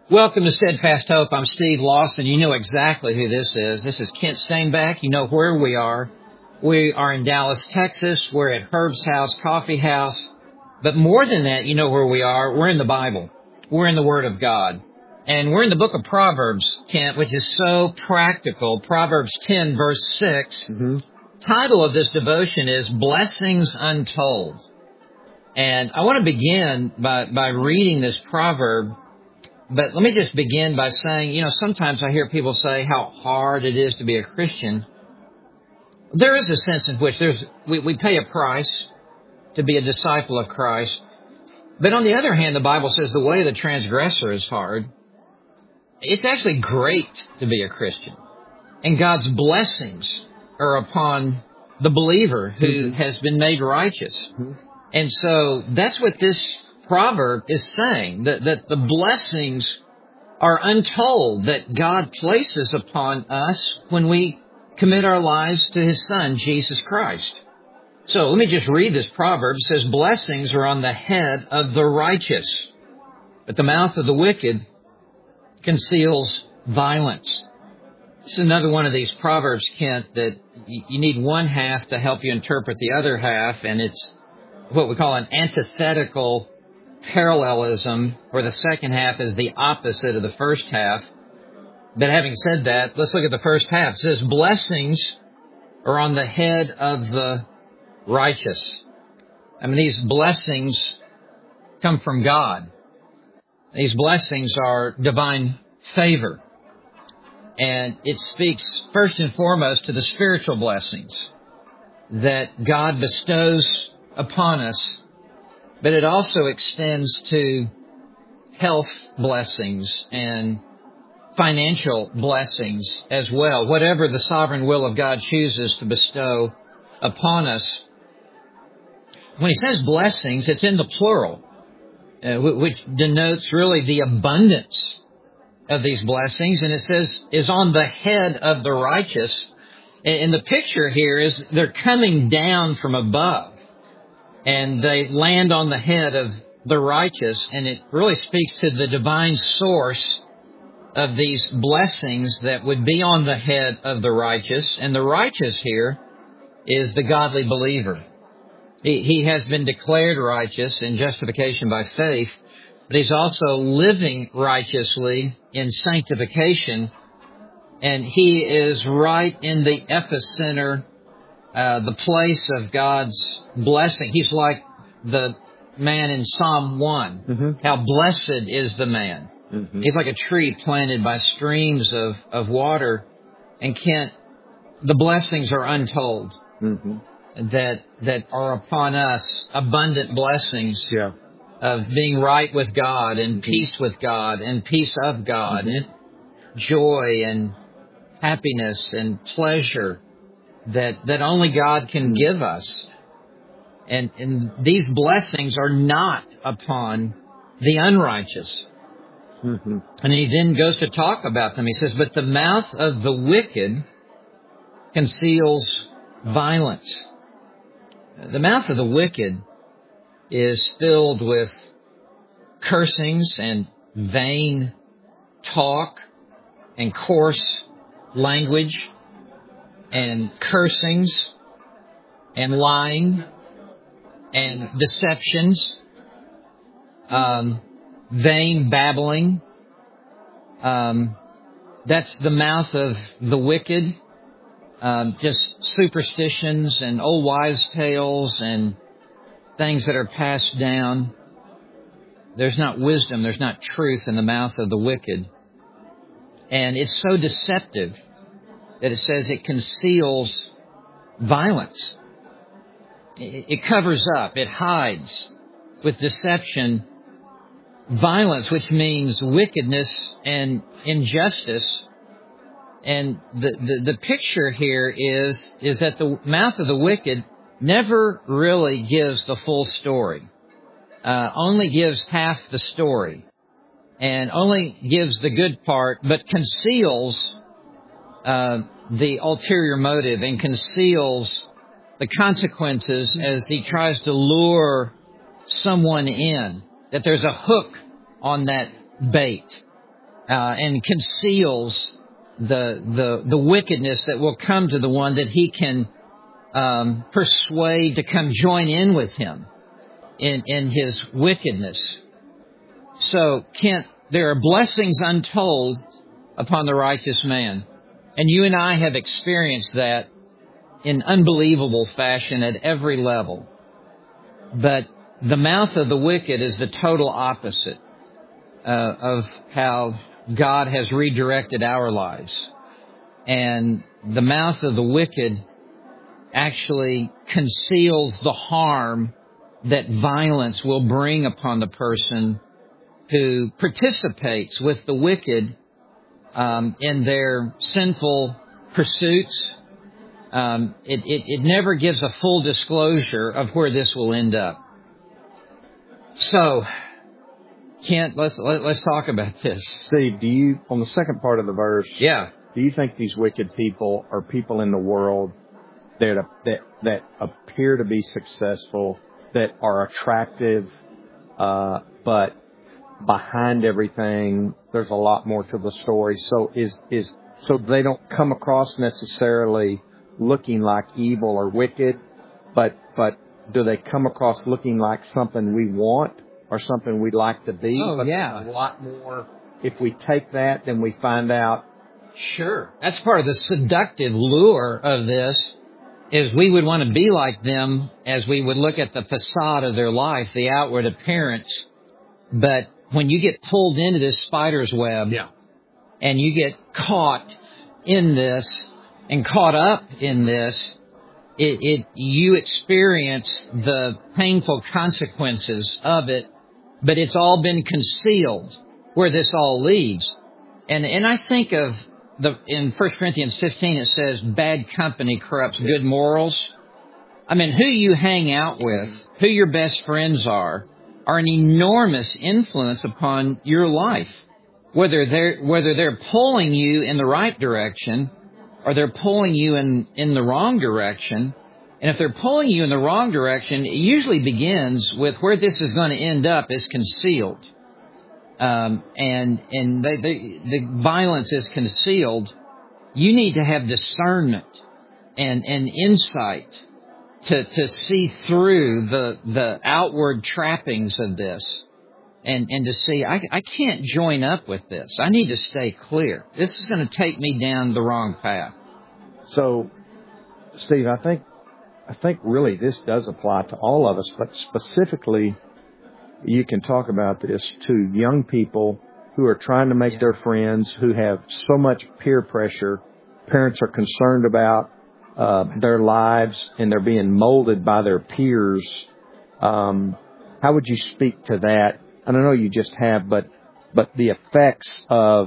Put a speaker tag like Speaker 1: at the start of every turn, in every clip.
Speaker 1: Welcome to Steadfast Hope. I'm Steve Lawson. You know exactly who this is. This is Kent Stainback. You know where we are. We are in Dallas, Texas. We're at Herb's House Coffee House. But more than that, you know where we are. We're in the Bible. We're in the Word of God. And we're in the book of Proverbs, Kent, which is so practical. Proverbs 10, verse 6. Title of this devotion is Blessings Untold. And I want to begin by reading this proverb. But let me just begin by saying, sometimes I hear people say how hard it is to be a Christian. There is a sense in which we pay a price to be a disciple of Christ. But on the other hand, the Bible says the way of the transgressor is hard. It's actually great to be a Christian. And God's blessings are upon the believer who has been made righteous. And so that's what this proverb is saying, that the blessings are untold that God places upon us when we commit our lives to His Son, Jesus Christ. So let me just read this proverb. It says, blessings are on the head of the righteous, but the mouth of the wicked conceals violence. This is another one of these proverbs, Kent, that you need one half to help you interpret the other half, and it's what we call an antithetical parallelism, where the second half is the opposite of the first half. But having said that, let's look at the first half. It says, blessings are on the head of the righteous. These blessings come from God. These blessings are divine favor. And it speaks first and foremost to the spiritual blessings that God bestows upon us. But it also extends to health blessings and financial blessings as well, whatever the sovereign will of God chooses to bestow upon us. When he says blessings, it's in the plural, which denotes really the abundance of these blessings. And it says, is on the head of the righteous. And the picture here is they're coming down from above. And they land on the head of the righteous, and it really speaks to the divine source of these blessings that would be on the head of the righteous. And the righteous here is the godly believer. He has been declared righteous in justification by faith, but he's also living righteously in sanctification, and he is right in the epicenter, the place of God's blessing. He's like the man in Psalm 1. How blessed is the man. He's like a tree planted by streams of water. And the blessings are untold that are upon us, abundant blessings of being right with God and peace with God and peace of God and joy and happiness and pleasure that only God can give us. And these blessings are not upon the unrighteous. And he then goes to talk about them. He says, but the mouth of the wicked conceals violence. The mouth of the wicked is filled with cursings and vain talk and coarse language and cursings and lying and deceptions, vain babbling. That's the mouth of the wicked. Just superstitions and old wives' tales and things that are passed down. There's not wisdom, there's not truth in the mouth of the wicked. And it's so deceptive that it says it conceals violence. It covers up, it hides with deception violence, which means wickedness and injustice. And the picture here is that the mouth of the wicked never really gives the full story, only gives half the story, and only gives the good part, but conceals the ulterior motive and conceals the consequences as he tries to lure someone in, that there's a hook on that bait. and conceals the wickedness that will come to the one that he can persuade to come join in with him in his wickedness. So, Kent, there are blessings untold upon the righteous man. And you and I have experienced that in unbelievable fashion at every level. But the mouth of the wicked is the total opposite of how God has redirected our lives. And the mouth of the wicked actually conceals the harm that violence will bring upon the person who participates with the wicked in their sinful pursuits. It never gives a full disclosure of where this will end up. So, Kent, let's talk about this.
Speaker 2: Steve, do you, on the second part of the verse,
Speaker 1: yeah,
Speaker 2: do you think these wicked people are people in the world that appear to be successful, that are attractive, but behind everything, there's a lot more to the story? So so they don't come across necessarily looking like evil or wicked, but do they come across looking like something we want or something we'd like to be?
Speaker 1: Oh,
Speaker 2: but
Speaker 1: yeah.
Speaker 2: A lot more. If we take that, then we find out.
Speaker 1: Sure. That's part of the seductive lure of this, is we would want to be like them as we would look at the facade of their life, the outward appearance. But when you get pulled into this spider's web, and you get caught in this and caught up in this, you experience the painful consequences of it, but it's all been concealed where this all leads. And I think of in 1 Corinthians 15 it says, bad company corrupts good morals. I mean, who you hang out with, who your best friends are an enormous influence upon your life. Whether they're pulling you in the right direction or they're pulling you in the wrong direction. And if they're pulling you in the wrong direction, it usually begins with where this is going to end up is concealed. And the violence is concealed. You need to have discernment and insight to see through the outward trappings of this. And to see, I can't join up with this. I need to stay clear. This is going to take me down the wrong path.
Speaker 2: So, Steve, I think really this does apply to all of us, but specifically, you can talk about this to young people who are trying to make their friends, who have so much peer pressure. Parents are concerned about their lives, and they're being molded by their peers. How would you speak to that? I don't know, you just have, but the effects of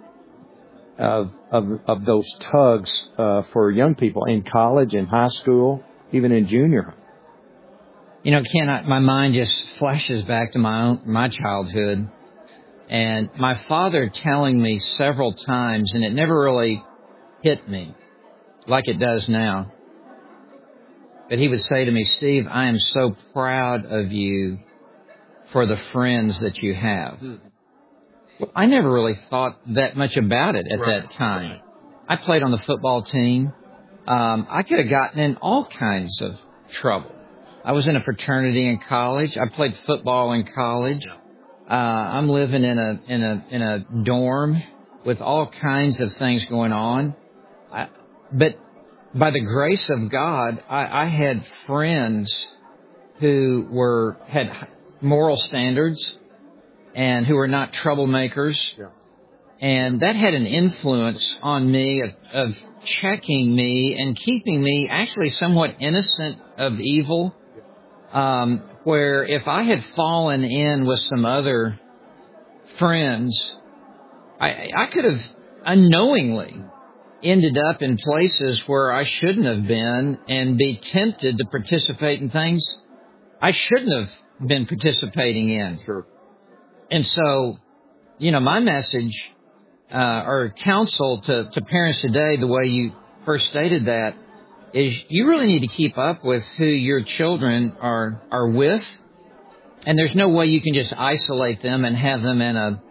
Speaker 2: those tugs for young people in college, in high school, even in junior high.
Speaker 1: You know, Ken, my mind just flashes back to my childhood, and my father telling me several times, and it never really hit me like it does now. But he would say to me, Steve, I am so proud of you for the friends that you have. I never really thought that much about it at that time. Right. I played on the football team. I could have gotten in all kinds of trouble. I was in a fraternity in college. I played football in college. I'm living in a dorm with all kinds of things going on. But by the grace of God, I had friends who had moral standards and who were not troublemakers. Yeah. And that had an influence on me of checking me and keeping me actually somewhat innocent of evil. Where if I had fallen in with some other friends, I could have unknowingly ended up in places where I shouldn't have been and be tempted to participate in things I shouldn't have been participating in.
Speaker 2: Sure.
Speaker 1: And so, you know, my message or counsel to parents today, the way you first stated that, is you really need to keep up with who your children are with. And there's no way you can just isolate them and have them in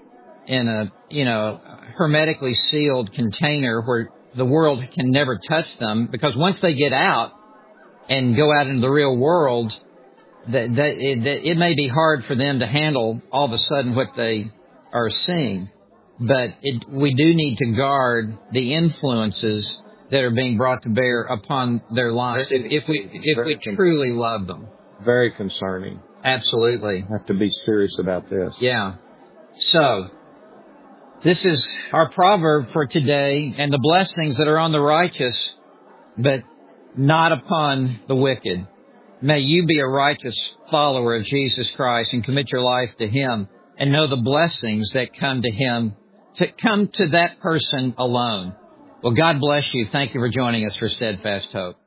Speaker 1: in a, hermetically sealed container where the world can never touch them, because once they get out and go out into the real world, it may be hard for them to handle all of a sudden what they are seeing. But we do need to guard the influences that are being brought to bear upon their lives if we truly love them.
Speaker 2: Very concerning.
Speaker 1: Absolutely.
Speaker 2: Have to be serious about this.
Speaker 1: Yeah. So, this is our proverb for today, and the blessings that are on the righteous, but not upon the wicked. May you be a righteous follower of Jesus Christ and commit your life to Him and know the blessings that come to Him, to come to that person alone. Well, God bless you. Thank you for joining us for Steadfast Hope.